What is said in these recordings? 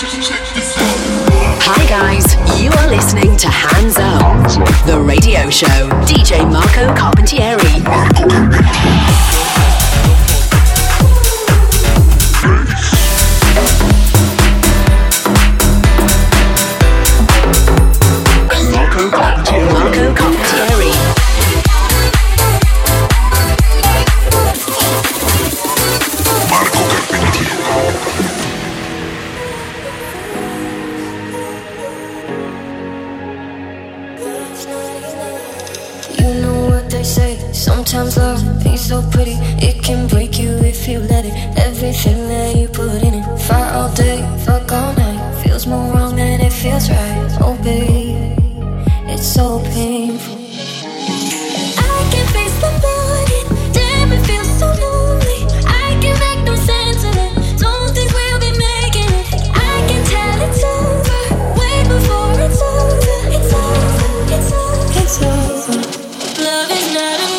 Hi guys, you are listening to Hands Up, the radio show. DJ Marco Carpentieri. Marco Carpentieri. Sometimes love ain't so pretty. It can break you if you let it. Everything that you put in it. Fight all day, fuck all night. Feels more wrong than it feels right. Oh babe, it's so painful. I can face the burden. Damn, it feels so lonely. I can make no sense of it. Don't think we'll be making it. I can tell it's over. Way before it's over. It's over, it's over, it's over. Love is not enough.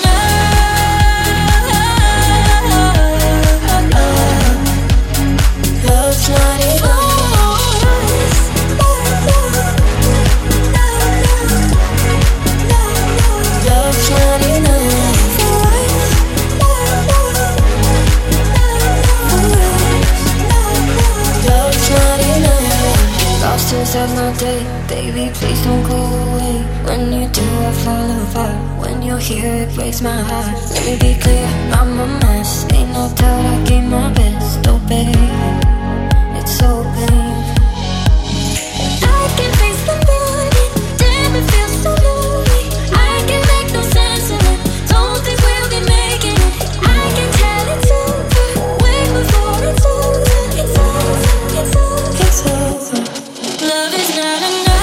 Of my day, baby, please don't go away. When you do, I fall apart. When you're here, it breaks my heart. Let me be clear, I'm a mess. Ain't no doubt I gave my best. Oh, babe, it's so painful. I can face the burden. Damn, it feels so lonely. I can make no sense of it. Don't think we'll be making it. I can tell it's over. Way before it's over. It's over, it's over, it's over. Love is not enough.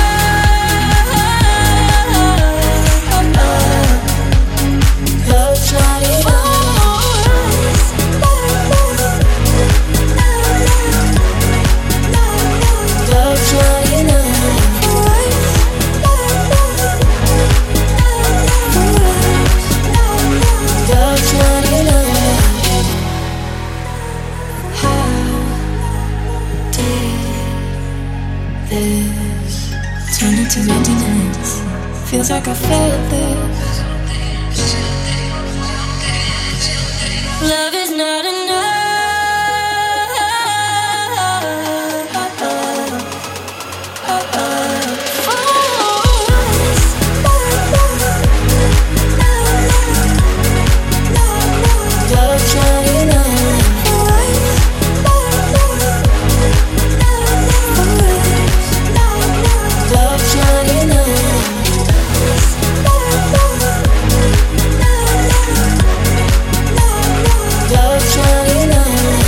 Love's not enough. Love's not enough. Love's not enough. How did this turn into emptiness? Feels like I felt this. Love is not enough. Love's not enough. Love's not enough. Love's not enough.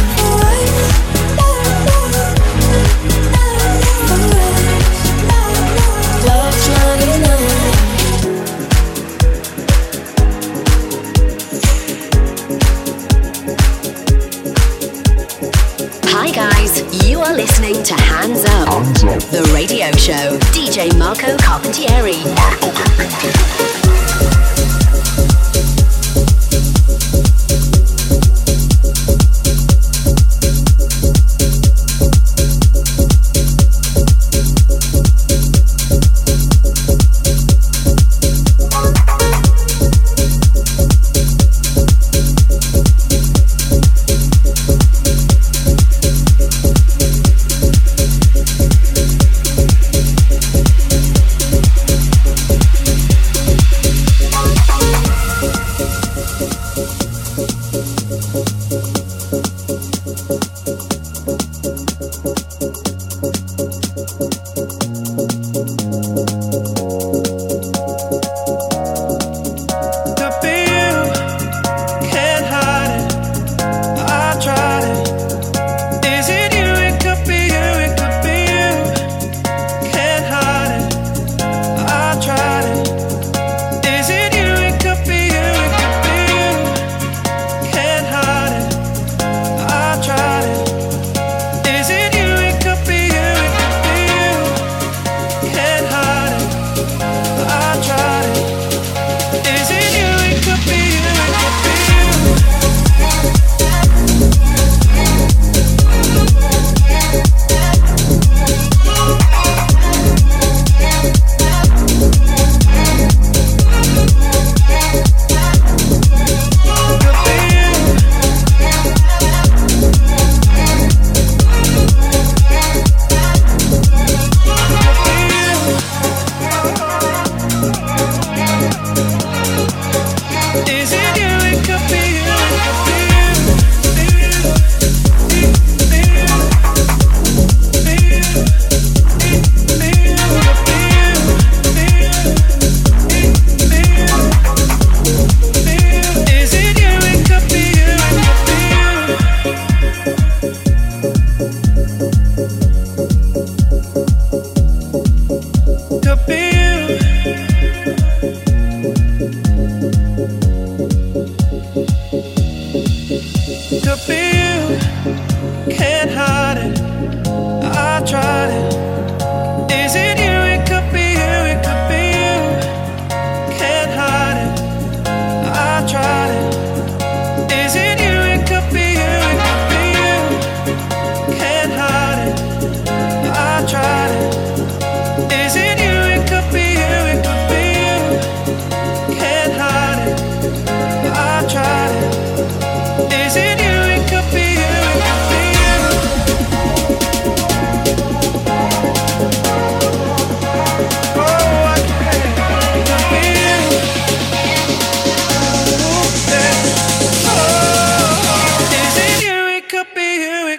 Love's not enough. Hi guys, you are listening to Hands Up, the radio show. DJ Marco Carpentieri.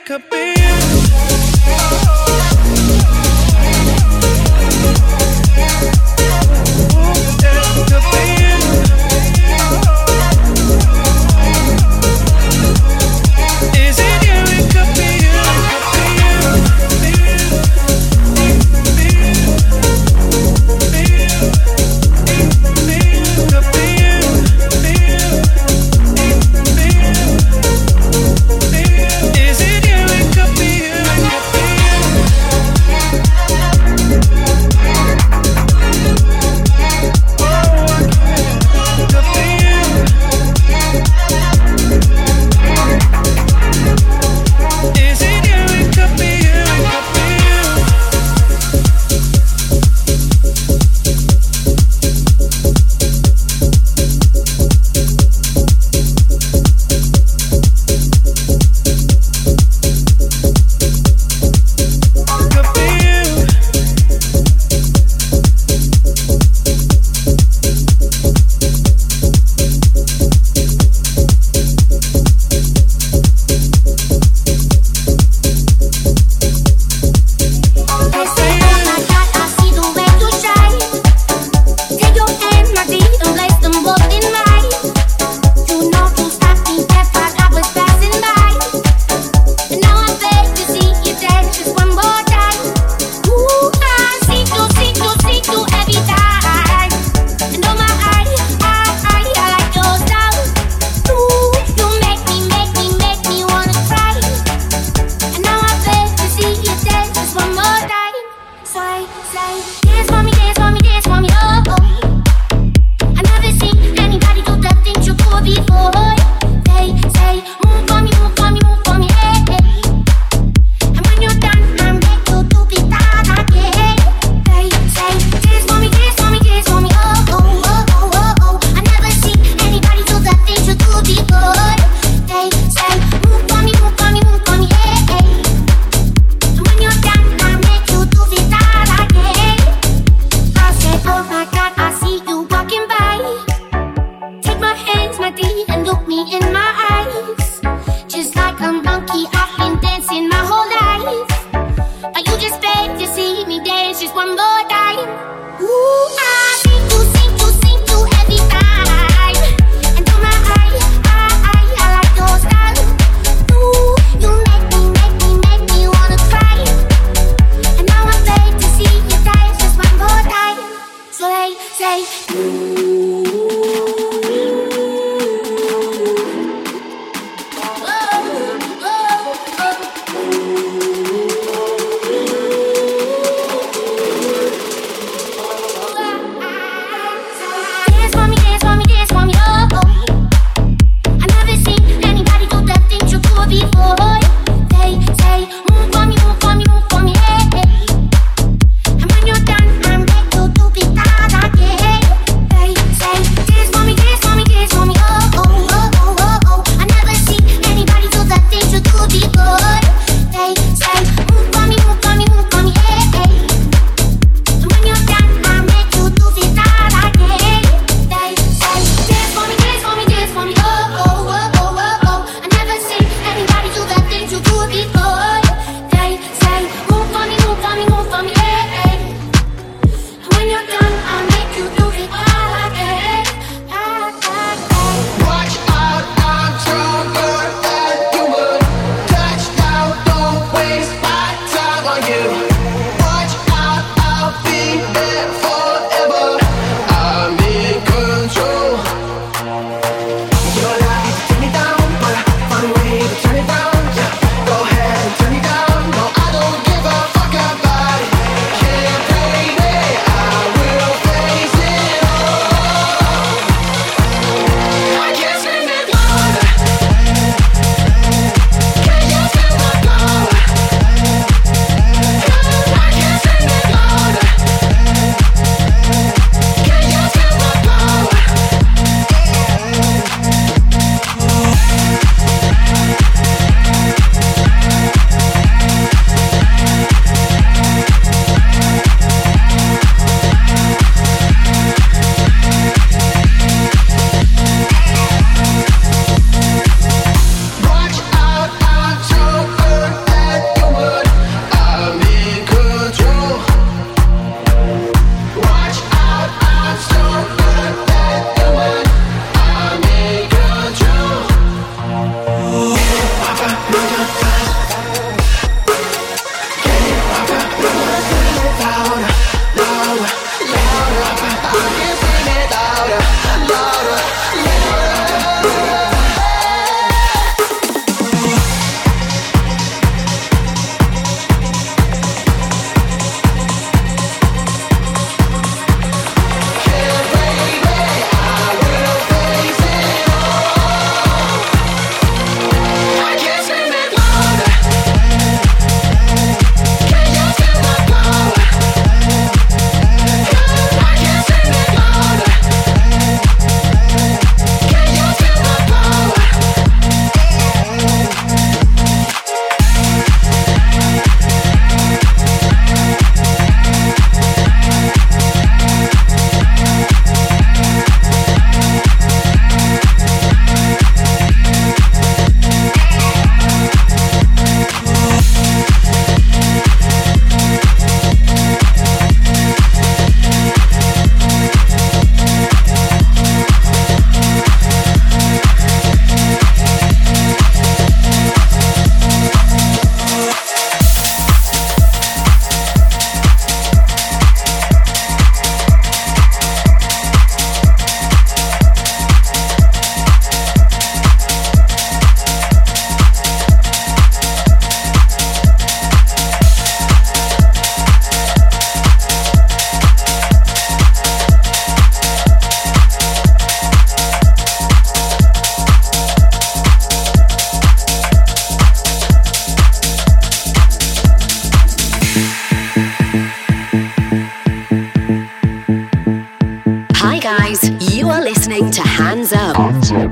could be you.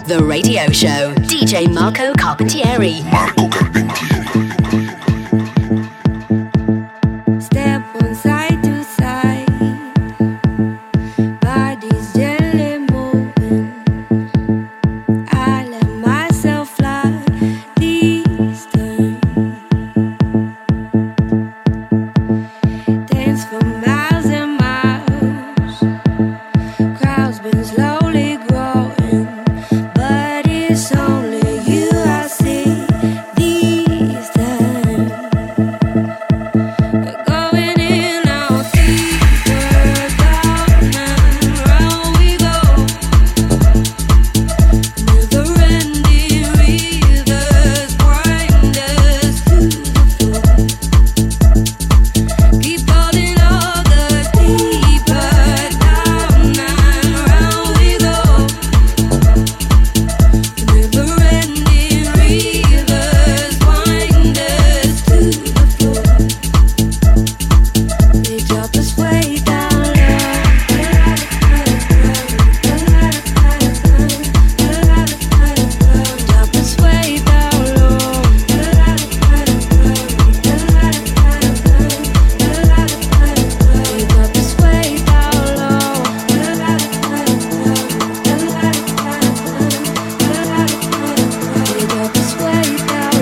The Radio Show. DJ Marco Carpentieri. Marco Carpentieri. Step one side to side, bodies gently moving. I let myself fly this time. Dance for miles and miles. Crowds been slowly growing, but it's only you I see this time. We're going in out deeper down and round we go. Never-ending rivers wind us to the floor. Keep falling all the deeper down and round we go. Never-ending rivers wind us to the floor. They drop us way down low. Drop us way down low. They drop us way down low. They drop us way down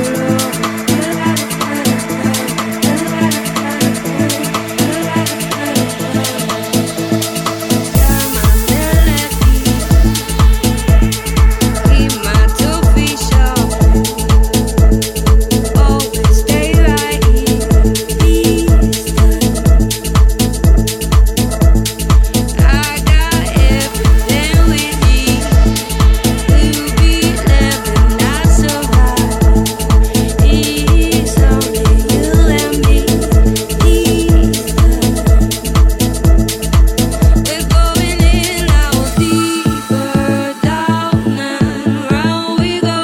keep my 2 feet sharp. Always stay right here. This time I got everything we need. We'll be living, not survive. It's only you and me. This time we're going in out deeper down and round we go.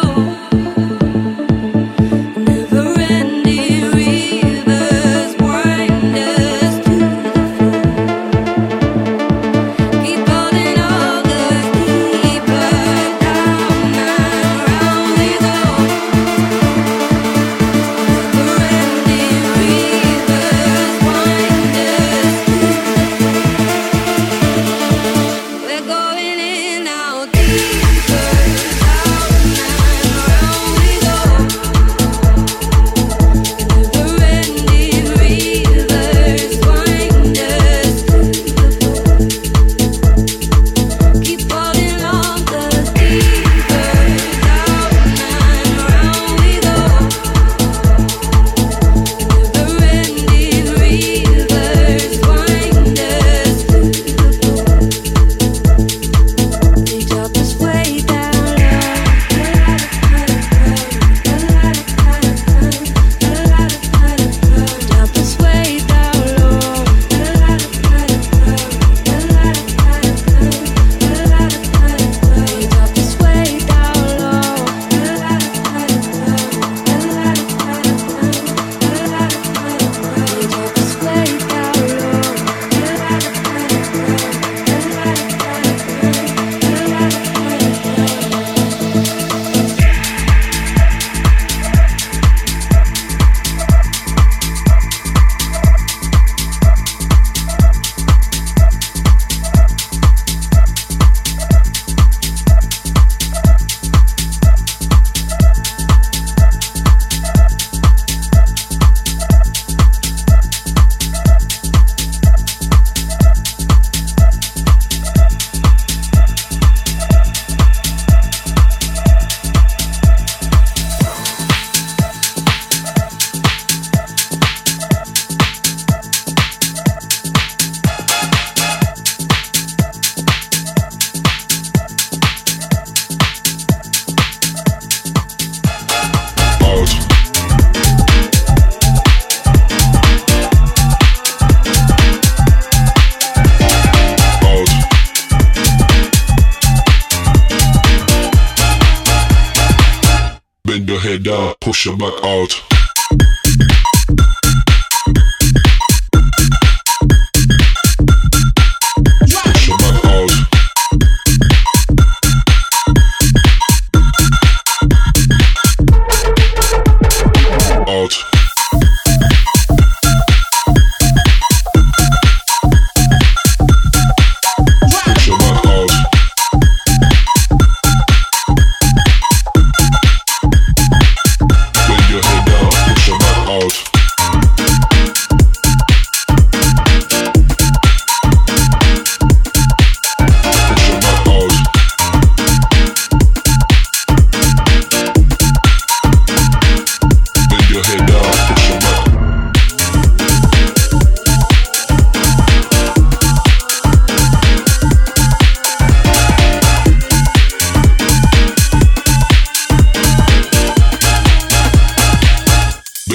Never-ending rivers wind us to the floor. Keep falling all the deeper down and round we go. Never-ending rivers wind us to the floor. We're going in out deeper down and round we go. Never-ending rivers wind us to the floor. Keep falling all the deeper down and round we go. Never-ending rivers wind us to the floor. They drop us way down low. Drop us way down low. They drop us way down low. They drop us way down Bend your head down, push your back out. Push your back out.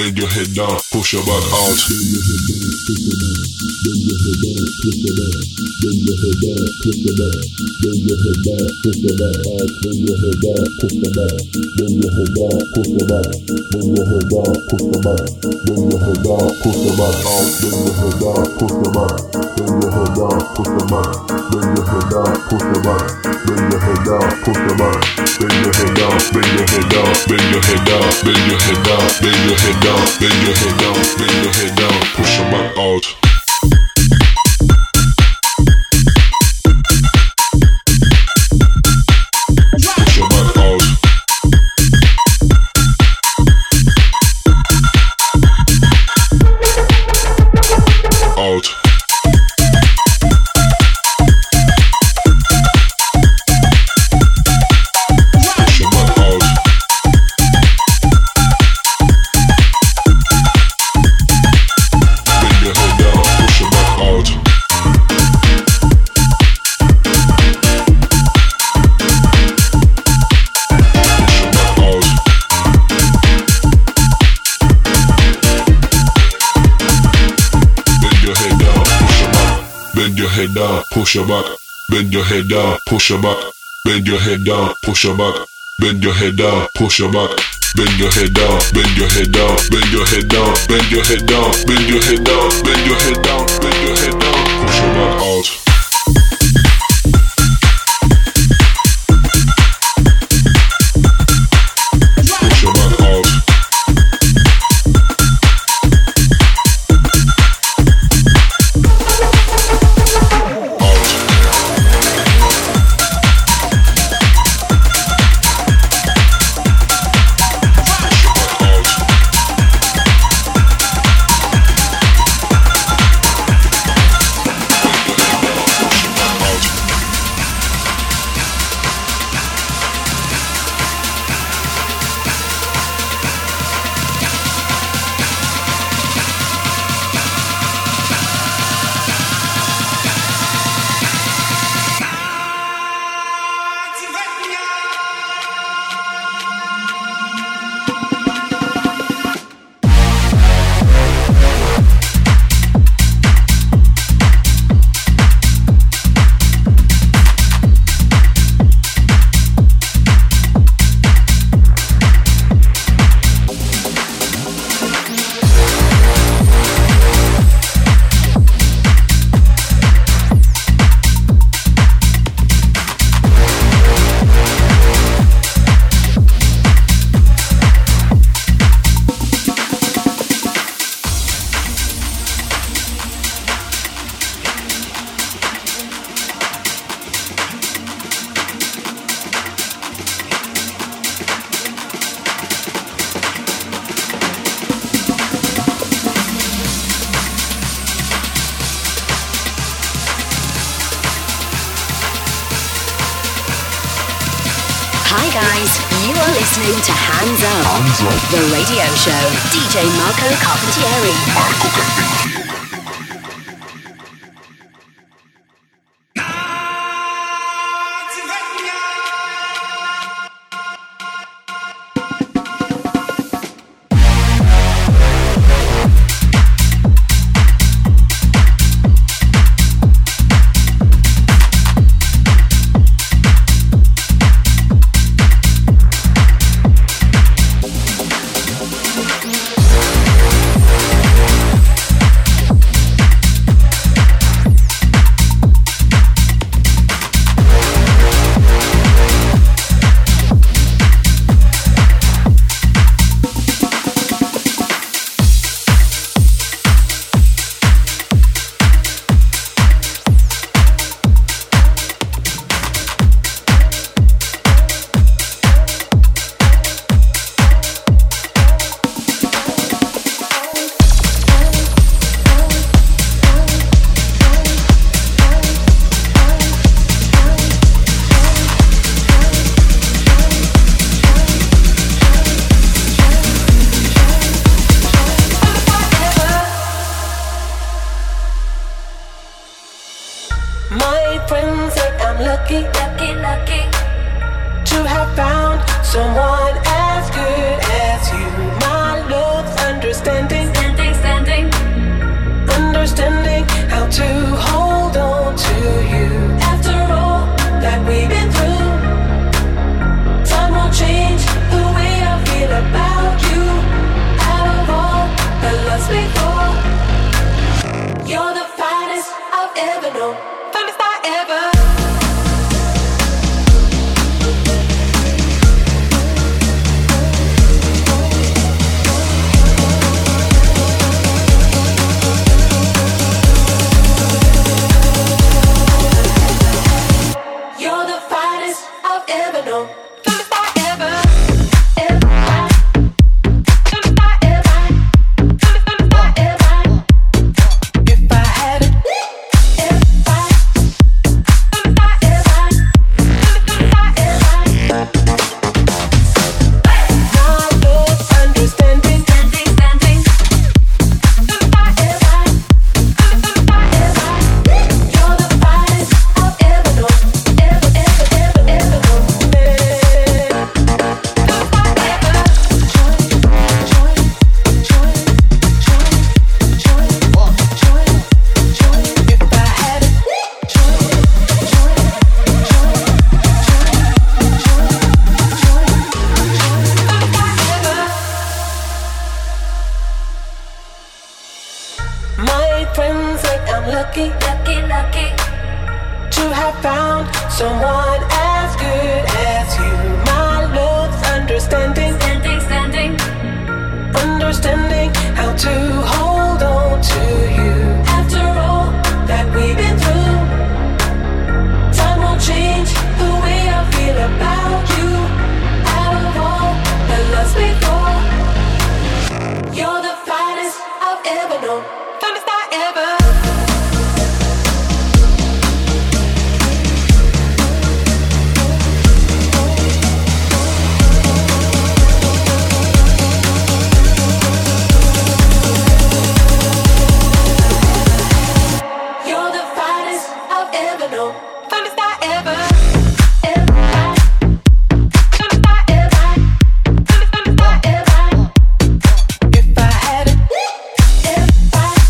bend your head down, push your back out. Bend your head down, push your back. Bend your head down, push your back. Bend your head down, push your back. Bend your head down, push your back out. Bend your head down, push your back. Bend your head down, push your back. Bend your head down, push your back. Bend your head down, push your back out. Bend your head down, push your back. Bend your head down, push your back. Bend your head down, push your back. Bend your head down, push your back. Bend your head down, bend your head down, bend your head down, bend your head down, bend your head down, bend your head down, bend your head down, push your back out. Push your back out. Out. Bend your head down, push your back. Bend your head down, push your back. Bend your head down, push your back. Bend your head down, push your back. Bend your head down, bend your head down, bend your head down, bend your head down, bend your head down, bend your head down, bend your head down, push your back out. Push your back out. Hi guys, you are listening to Hands Up, the radio show. DJ Marco Carpentieri. Marco Carpentieri. I'm lucky, lucky, lucky to have found someone as good as you. My love's understanding, understanding how to hold on to you. After all that we've been through, time won't change the way I feel about you. Out of all the loves before, you're the finest I've ever known, finest I ever. If I had it, if I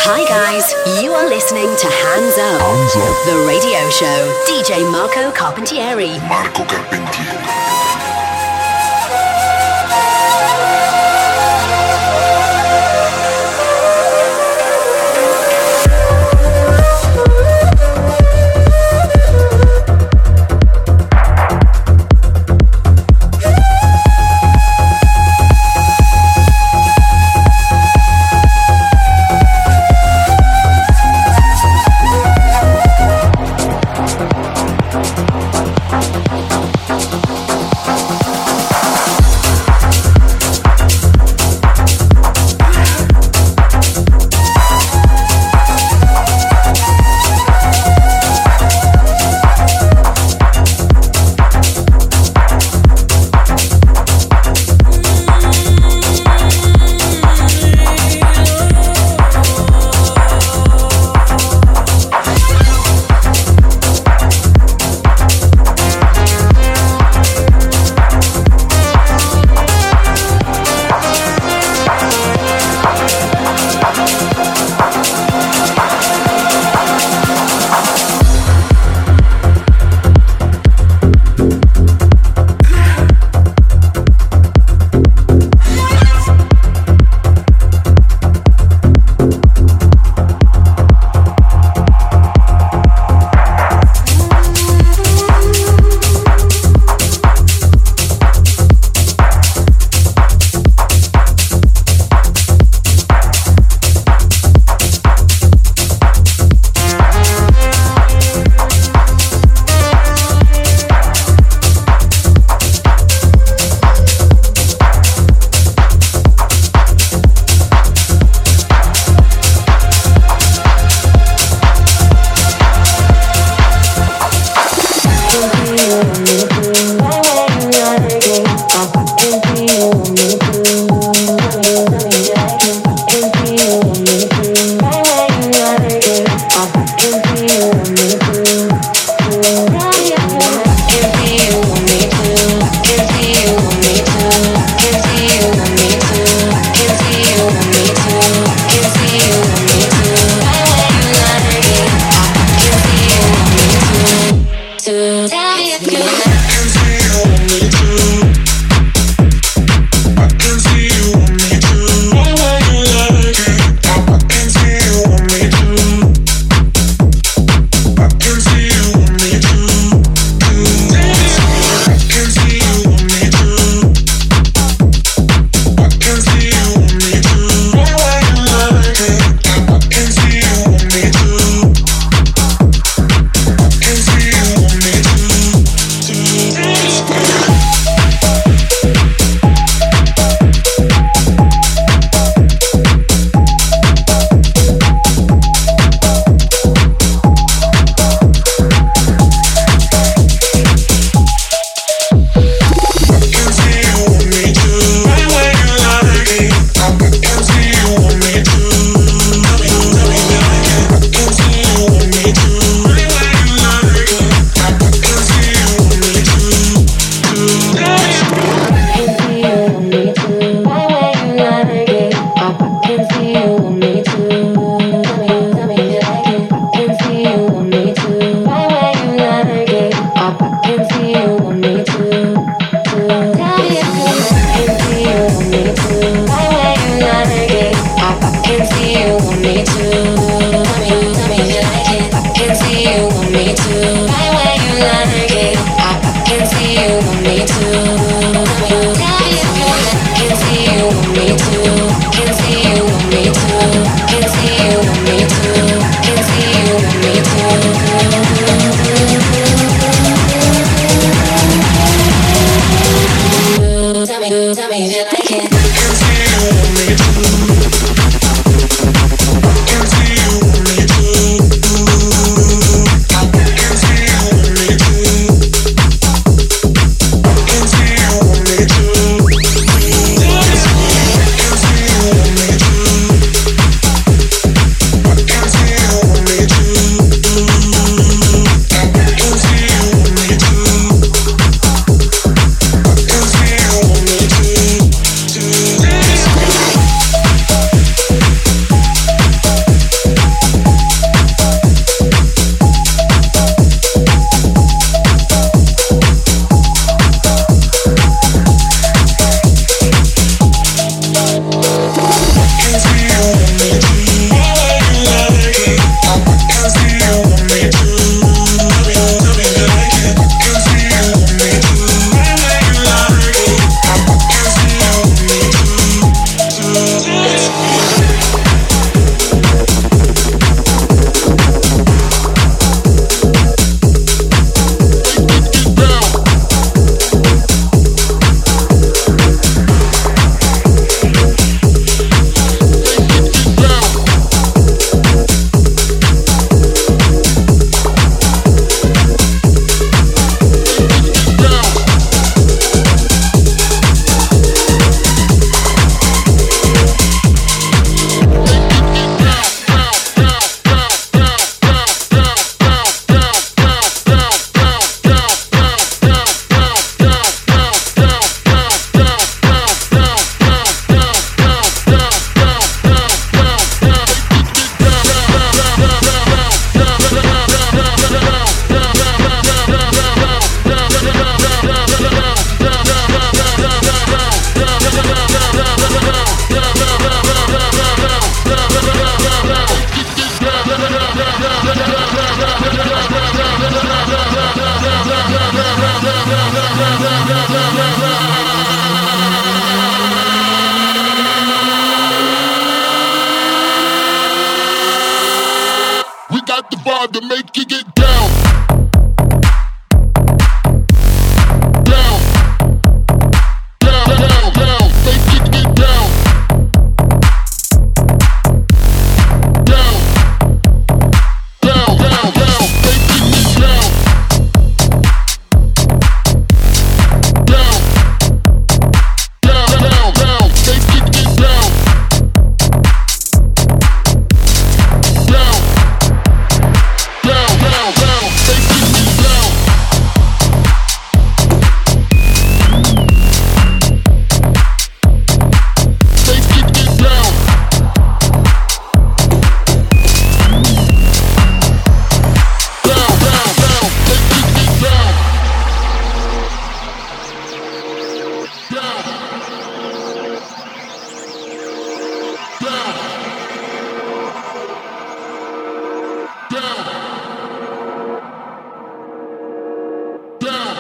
Hi guys, you are listening to Hands Up, the radio show. DJ Marco Carpentieri. Marco Carpentieri. to make you get down. Down. Down, down, down, make you get down. Down. Down, down, down, make you get down. Down. Down, down, down, make you get down. Down. Down, down, down, make you get down. Make you get down. Down, down, down, make you get down. Down. Down. Down. Down.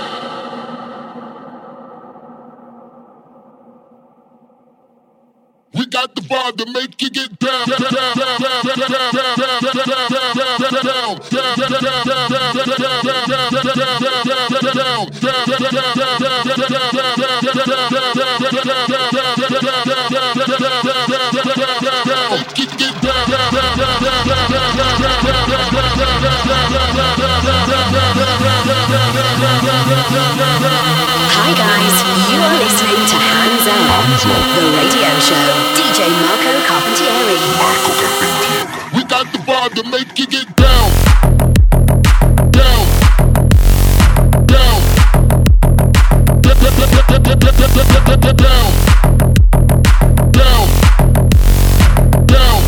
We got the vibe to make you get down. Down, down, down, down, down, down, down, down, down, Hi guys, you are listening to Hands Up, the radio show. DJ Marco Carpentieri. We got the vibe to make you get down. Down. Down. Down. Down. Down.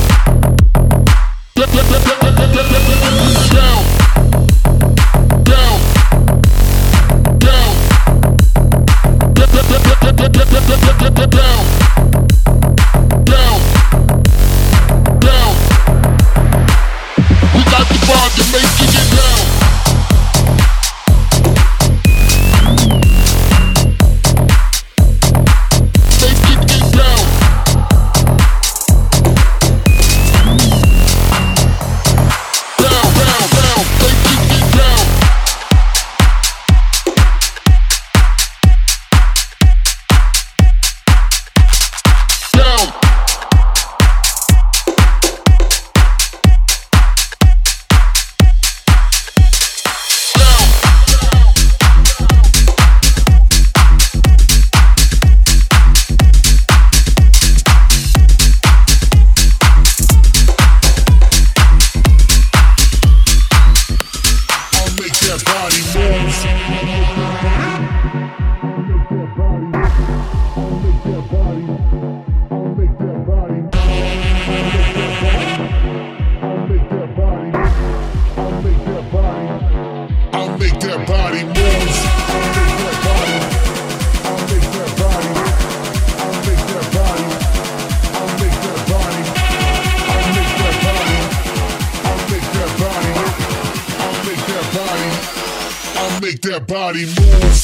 Make that body move.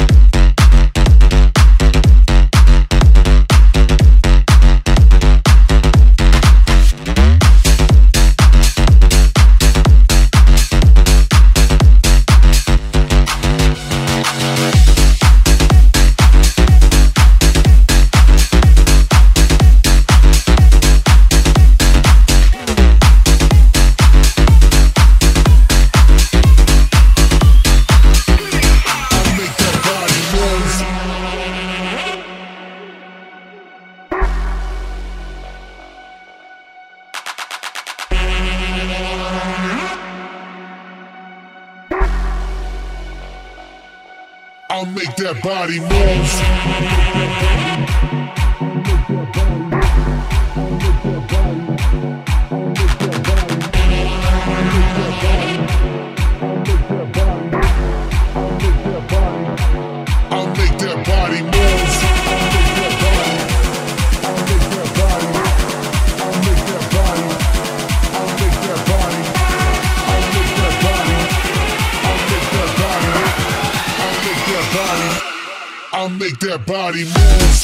I'll make that body move. I'll make that body move. I'll make that body move.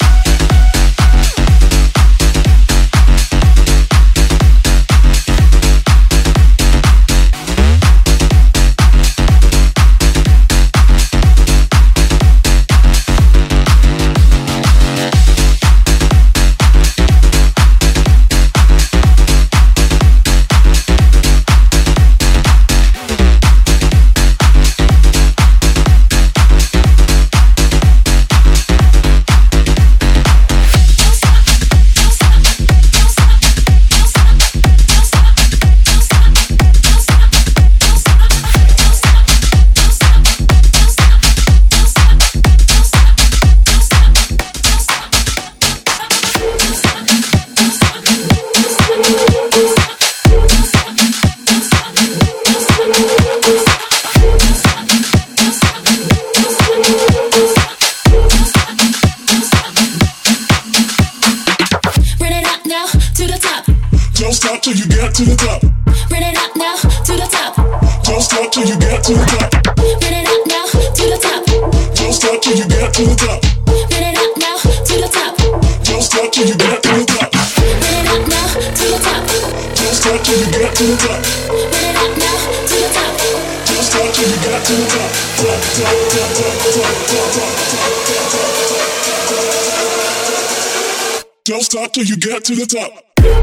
Don't stop till you get to the top. Run it up now to the top. Don't stop till you get to the top. Run it up now to the top. Don't stop till you get to the top. Run it up now to the top. Don't stop till you get to the top. Run it up now to the top. Don't stop till you get to the top. Run it up now to the top. Don't stop till you get to the top. Don't stop till you get to the top.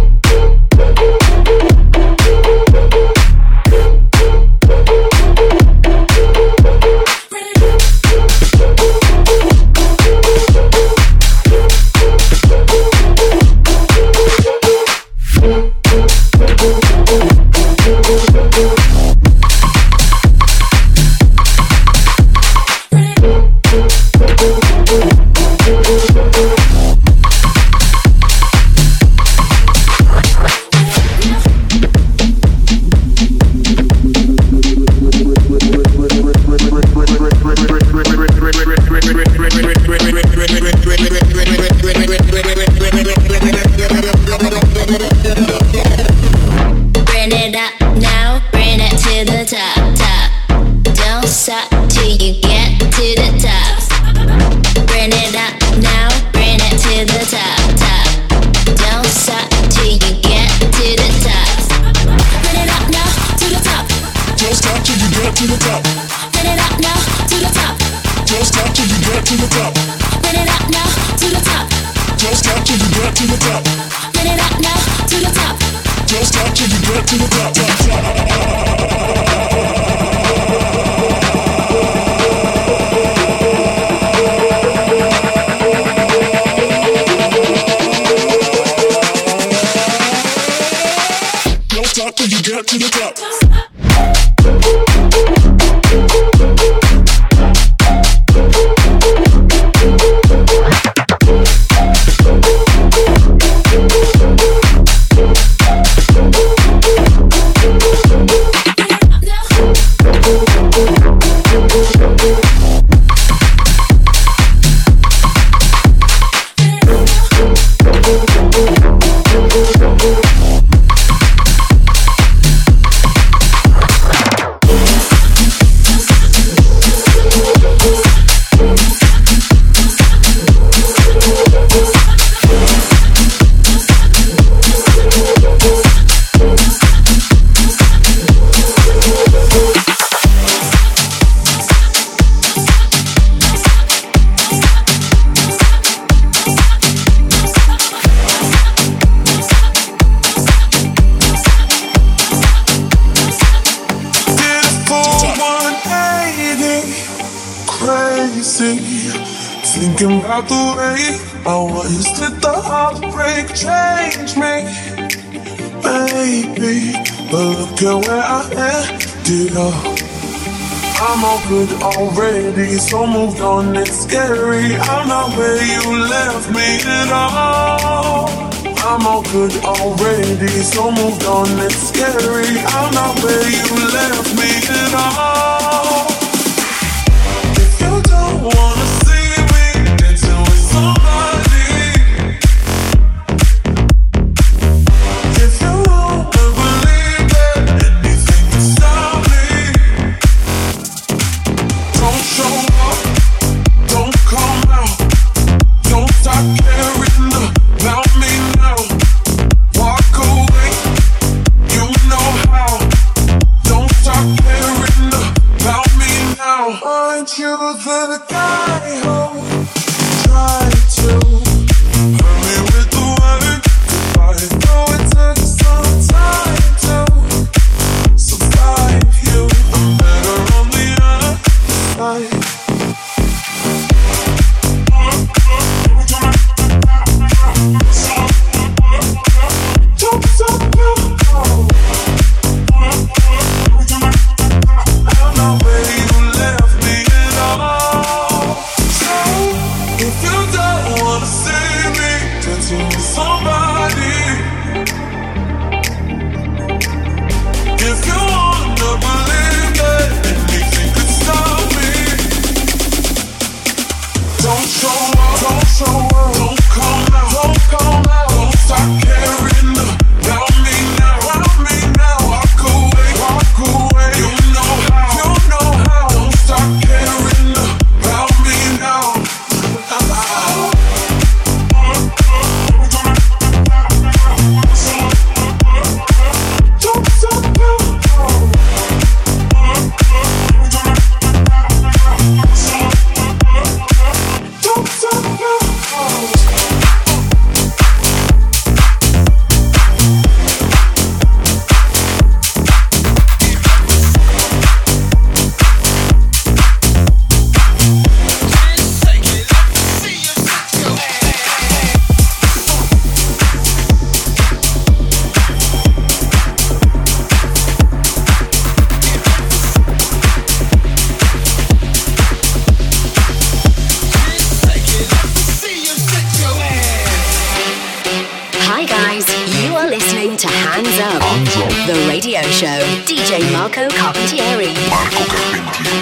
Thinking about the way I was, did the heartbreak change me? Baby, but look at where I ended up. I'm all good already, so moved on, it's scary. I'm not where you left me at all. I'm all good already, so moved on, it's scary. I'm not where you left me at all. If you don't wanna see me dancing with somebody, if you wanna believe that anything can stop me, don't show up, don't come out, don't stop caring about me now. Walk away, you know how. Don't stop caring about me You are listening to Hands Up, the radio show. DJ Marco Carpentieri. Marco Carpentieri.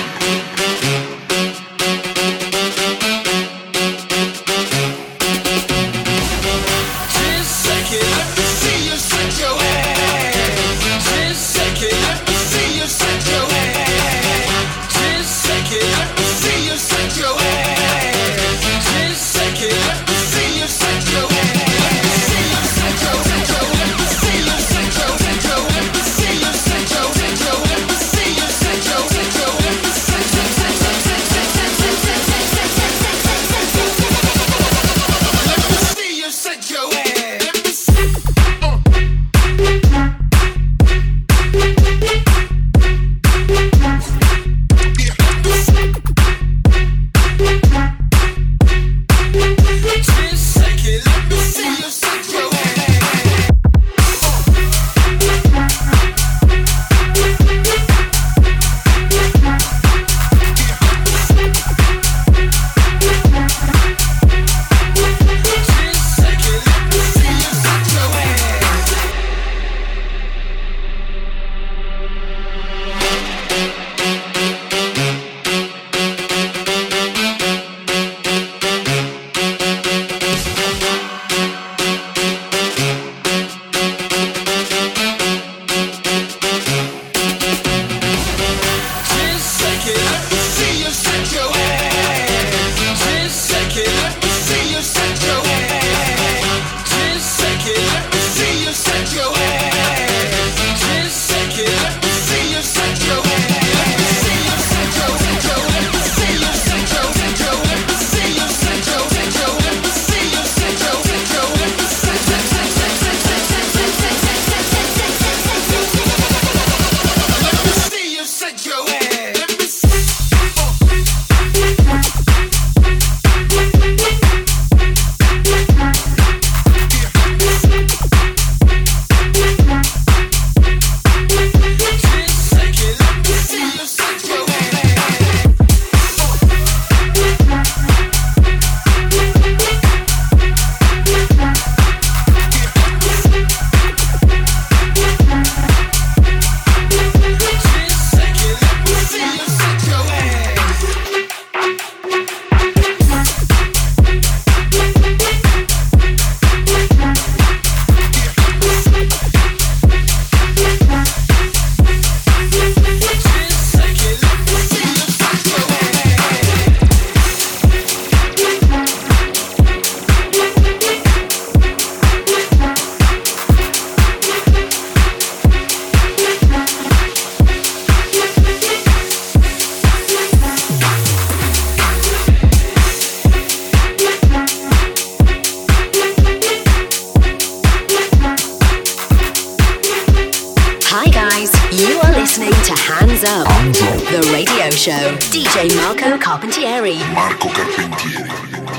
DJ Marco Carpentieri. Marco Carpentieri.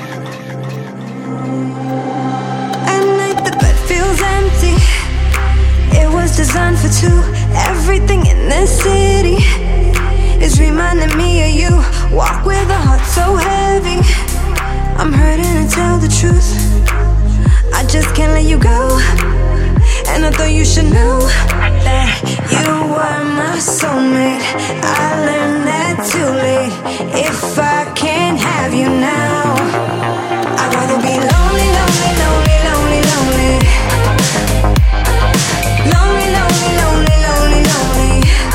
At night the bed feels empty. It was designed for two. Everything in this city is reminding me of you. Walk with a heart so heavy. I'm hurting to tell the truth. I just can't let you go. And I thought you should know that you were my soulmate. I learned that too late. If I can't have you now, I'd rather be lonely, lonely, lonely, lonely, lonely. Lonely, lonely, lonely, lonely, lonely.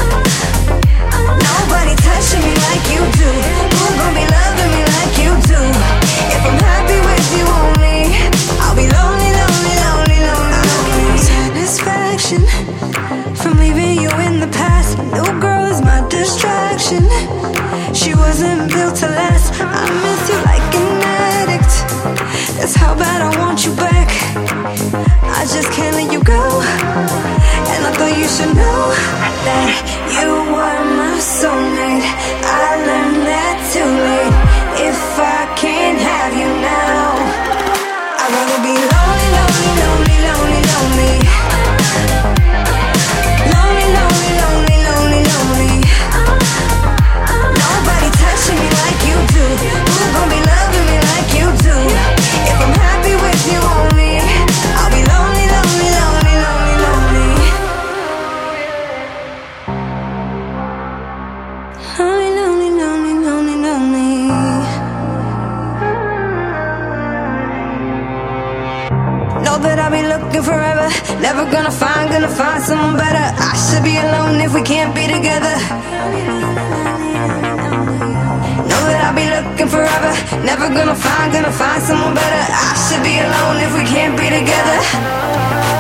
Nobody touching me like you do. Who gon' be loving me like you do? If I'm happy with you only, I'll be lonely, lonely, lonely, lonely, lonely. Satisfaction from leaving you in the past. New girl is my distraction. She wasn't built to last. I miss you like an addict. That's how bad I want you back. I just can't let you go. And I thought you should know that you were my soulmate. I learned that too late. If I can't have you now, I'd rather be lonely, lonely, lonely, lonely, lonely. Lonely, lonely, lonely, lonely, lonely. Nobody touching me like you do. Who gon' be loving me like you do? If I'm happy with you only, I'll be lonely, lonely. forever. Never gonna find someone better. I should be alone if we can't be together. Know that I'll be looking forever. Never gonna find someone better. I should be alone if we can't be together.